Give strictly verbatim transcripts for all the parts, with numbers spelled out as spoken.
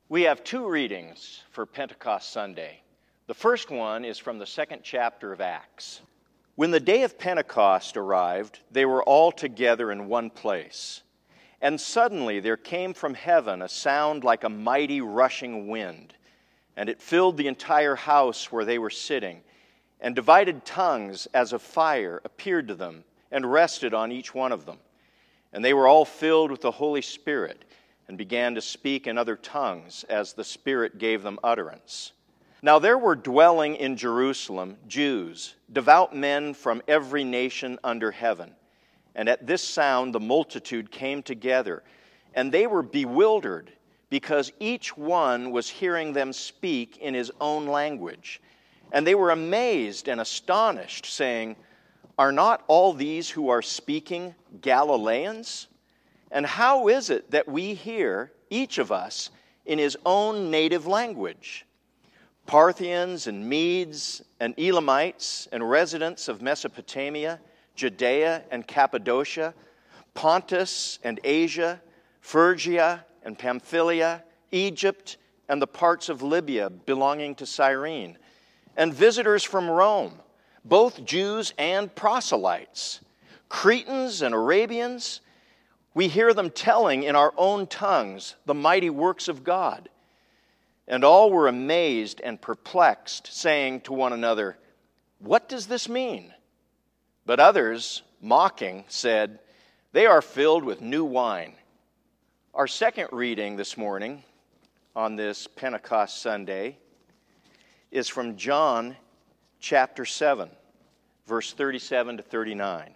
We have two readings for Pentecost Sunday. The first one is from the second chapter of Acts. When the day of Pentecost arrived, they were all together in one place. And suddenly there came from heaven a sound like a mighty rushing wind, and it filled the entire house where they were sitting. And divided tongues as of fire appeared to them and rested on each one of them. And they were all filled with the Holy Spirit and began to speak in other tongues as the Spirit gave them utterance. Now there were dwelling in Jerusalem Jews, devout men from every nation under heaven. And at this sound the multitude came together, and they were bewildered, because each one was hearing them speak in his own language. And they were amazed and astonished, saying, "Are not all these who are speaking Galileans? And how is it that we hear, each of us, in his own native language? Parthians and Medes and Elamites and residents of Mesopotamia, Judea and Cappadocia, Pontus and Asia, Phrygia and Pamphylia, Egypt and the parts of Libya belonging to Cyrene, and visitors from Rome, both Jews and proselytes, Cretans and Arabians. We hear them telling in our own tongues the mighty works of God." And all were amazed and perplexed, saying to one another, "What does this mean?" But others, mocking, said, "They are filled with new wine." Our second reading this morning on this Pentecost Sunday is from John chapter seven, verse thirty-seven to thirty-nine.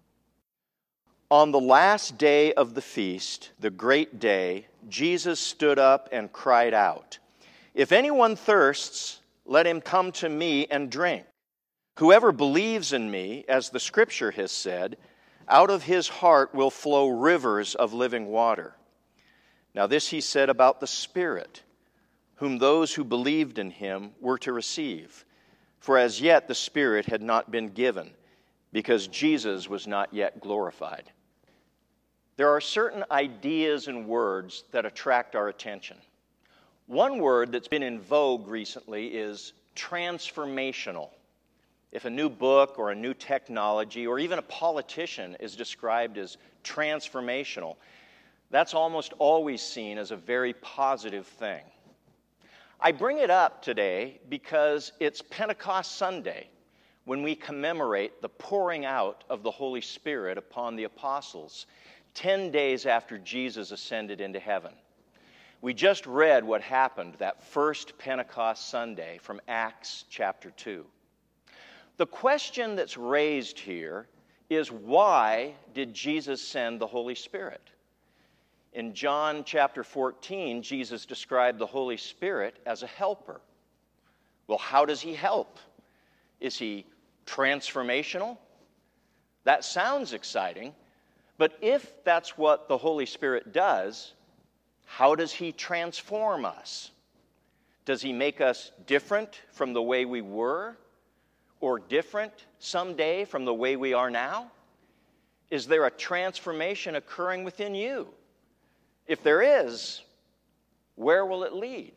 On the last day of the feast, the great day, Jesus stood up and cried out, "If anyone thirsts, let him come to me and drink. Whoever believes in me, as the Scripture has said, out of his heart will flow rivers of living water." Now this he said about the Spirit, whom those who believed in him were to receive. For as yet the Spirit had not been given, because Jesus was not yet glorified. There are certain ideas and words that attract our attention. One word that's been in vogue recently is transformational. If a new book or a new technology or even a politician is described as transformational, that's almost always seen as a very positive thing. I bring it up today because it's Pentecost Sunday, when we commemorate the pouring out of the Holy Spirit upon the apostles, ten days after Jesus ascended into heaven. We just read what happened that first Pentecost Sunday from Acts chapter two. The question that's raised here is, why did Jesus send the Holy Spirit? In John chapter fourteen, Jesus described the Holy Spirit as a helper. Well, how does he help? Is he transformational? That sounds exciting, but if that's what the Holy Spirit does, how does he transform us? Does he make us different from the way we were, or different someday from the way we are now? Is there a transformation occurring within you? If there is, where will it lead?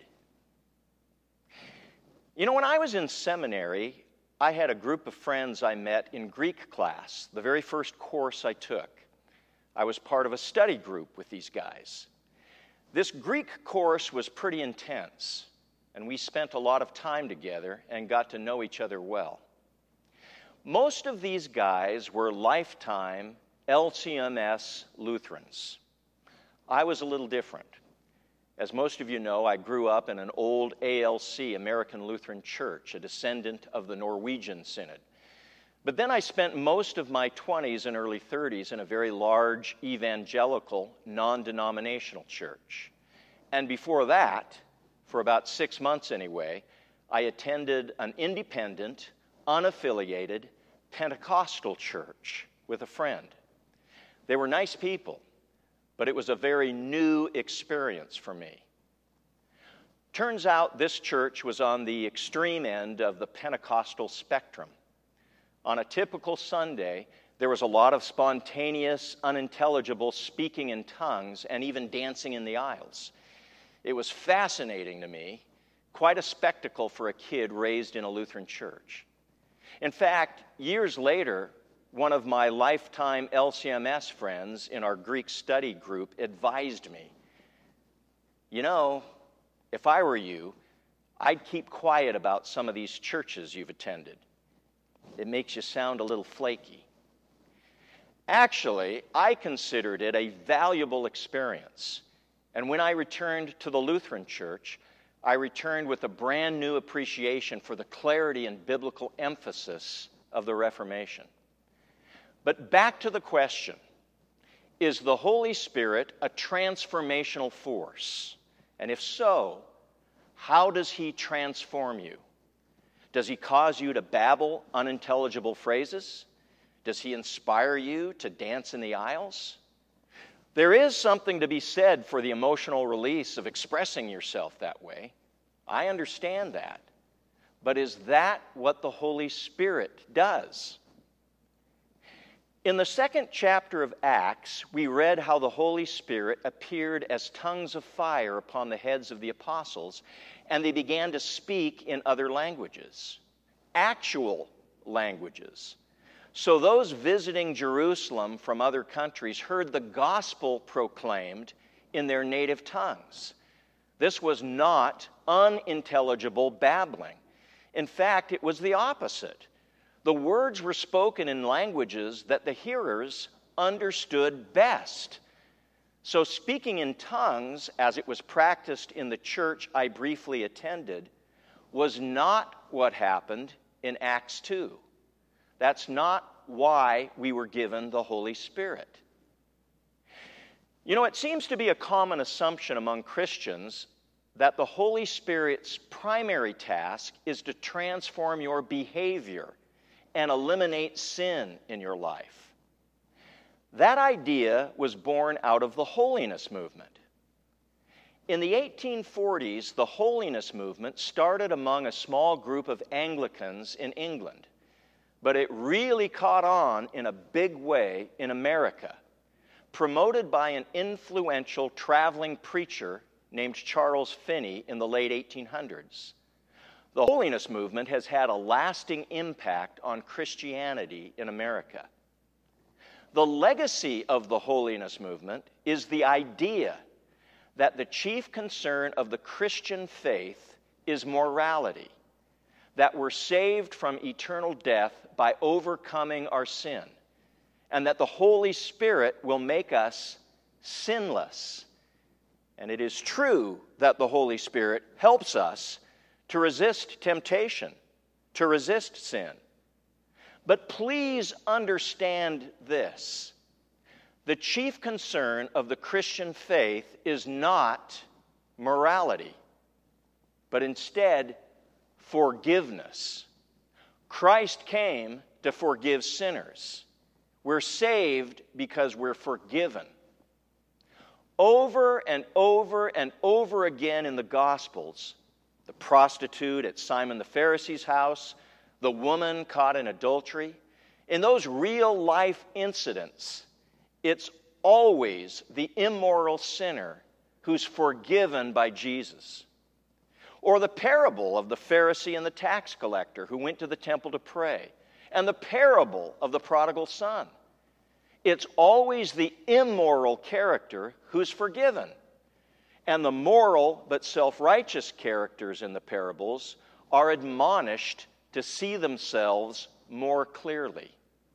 You know, when I was in seminary, I had a group of friends I met in Greek class, the very first course I took. I was part of a study group with these guys. This Greek course was pretty intense, and we spent a lot of time together and got to know each other well. Most of these guys were lifetime L C M S Lutherans. I was a little different. As most of you know, I grew up in an old A L C, American Lutheran Church, a descendant of the Norwegian Synod. But then I spent most of my twenties and early thirties in a very large evangelical, non-denominational church. And before that, for about six months anyway, I attended an independent, unaffiliated Pentecostal church with a friend. They were nice people, but it was a very new experience for me. Turns out this church was on the extreme end of the Pentecostal spectrum. On a typical Sunday, there was a lot of spontaneous, unintelligible speaking in tongues and even dancing in the aisles. It was fascinating to me, quite a spectacle for a kid raised in a Lutheran church. In fact, years later, one of my lifetime L C M S friends in our Greek study group advised me, you know, if I were you, I'd keep quiet about some of these churches you've attended. It makes you sound a little flaky. Actually, I considered it a valuable experience. And when I returned to the Lutheran Church, I returned with a brand new appreciation for the clarity and biblical emphasis of the Reformation. But back to the question, is the Holy Spirit a transformational force? And if so, how does he transform you? Does he cause you to babble unintelligible phrases? Does he inspire you to dance in the aisles? There is something to be said for the emotional release of expressing yourself that way. I understand that. But is that what the Holy Spirit does? In the second chapter of Acts, we read how the Holy Spirit appeared as tongues of fire upon the heads of the apostles, and they began to speak in other languages, actual languages. So those visiting Jerusalem from other countries heard the gospel proclaimed in their native tongues. This was not unintelligible babbling. In fact, it was the opposite. The words were spoken in languages that the hearers understood best. So speaking in tongues, as it was practiced in the church I briefly attended, was not what happened in Acts two. That's not why we were given the Holy Spirit. You know, it seems to be a common assumption among Christians that the Holy Spirit's primary task is to transform your behavior and eliminate sin in your life. That idea was born out of the holiness movement. In the eighteen forties, the holiness movement started among a small group of Anglicans in England, but it really caught on in a big way in America, promoted by an influential traveling preacher named Charles Finney in the late eighteen hundreds. The holiness movement has had a lasting impact on Christianity in America. The legacy of the holiness movement is the idea that the chief concern of the Christian faith is morality, that we're saved from eternal death by overcoming our sin, and that the Holy Spirit will make us sinless. And it is true that the Holy Spirit helps us to resist temptation, to resist sin. But please understand this. The chief concern of the Christian faith is not morality, but instead forgiveness. Christ came to forgive sinners. We're saved because we're forgiven. Over and over and over again in the Gospels, the prostitute at Simon the Pharisee's house, the woman caught in adultery, in those real-life incidents, it's always the immoral sinner who's forgiven by Jesus. Or the parable of the Pharisee and the tax collector who went to the temple to pray, and the parable of the prodigal son. It's always the immoral character who's forgiven. And the moral but self-righteous characters in the parables are admonished to see themselves more clearly.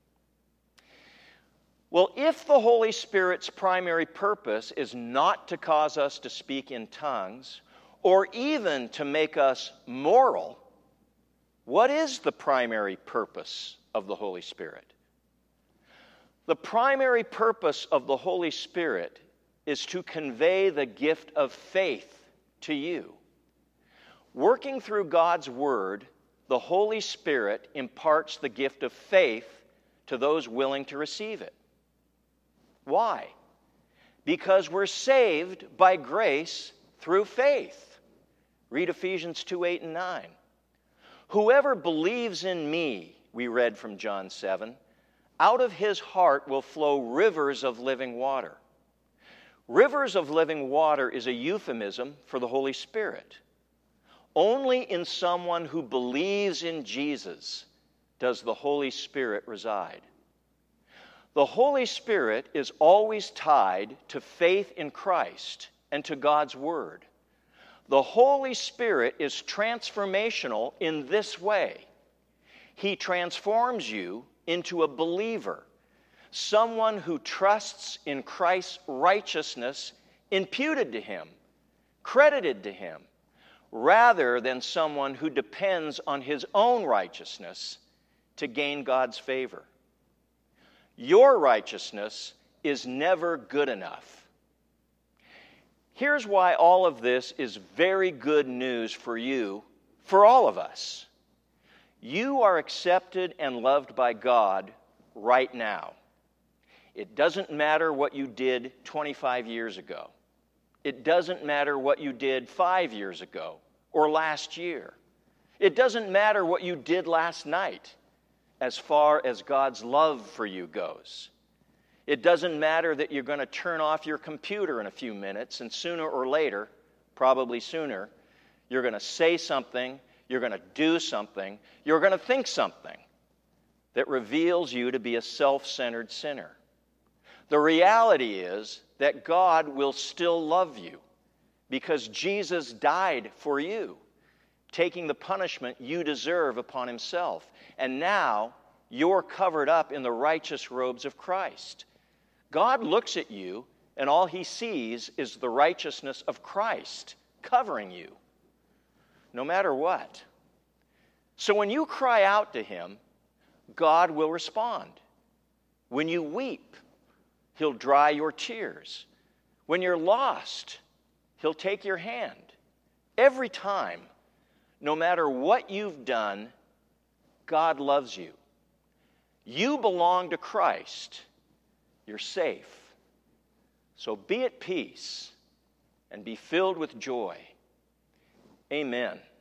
Well, if the Holy Spirit's primary purpose is not to cause us to speak in tongues, or even to make us moral, what is the primary purpose of the Holy Spirit? The primary purpose of the Holy Spirit is to convey the gift of faith to you. Working through God's Word, the Holy Spirit imparts the gift of faith to those willing to receive it. Why? Because we're saved by grace through faith. Read Ephesians two, eight, and nine. Whoever believes in me, we read from John seven, out of his heart will flow rivers of living water. Rivers of living water is a euphemism for the Holy Spirit. Only in someone who believes in Jesus does the Holy Spirit reside. The Holy Spirit is always tied to faith in Christ and to God's Word. The Holy Spirit is transformational in this way. He transforms you into a believer, someone who trusts in Christ's righteousness imputed to him, credited to him, rather than someone who depends on his own righteousness to gain God's favor. Your righteousness is never good enough. Here's why all of this is very good news for you, for all of us. You are accepted and loved by God right now. It doesn't matter what you did twenty-five years ago. It doesn't matter what you did five years ago or last year. It doesn't matter what you did last night as far as God's love for you goes. It doesn't matter that you're going to turn off your computer in a few minutes and sooner or later, probably sooner, you're going to say something, you're going to do something, you're going to think something that reveals you to be a self-centered sinner. The reality is that God will still love you because Jesus died for you, taking the punishment you deserve upon himself. And now you're covered up in the righteous robes of Christ. God looks at you and all he sees is the righteousness of Christ covering you, no matter what. So when you cry out to him, God will respond. When you weep, he'll dry your tears. When you're lost, he'll take your hand. Every time, no matter what you've done, God loves you. You belong to Christ. You're safe. So be at peace and be filled with joy. Amen.